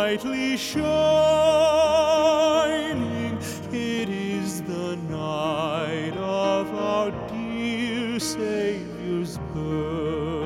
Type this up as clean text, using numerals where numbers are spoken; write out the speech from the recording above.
brightly shining. It is the night of our dear Savior's birth.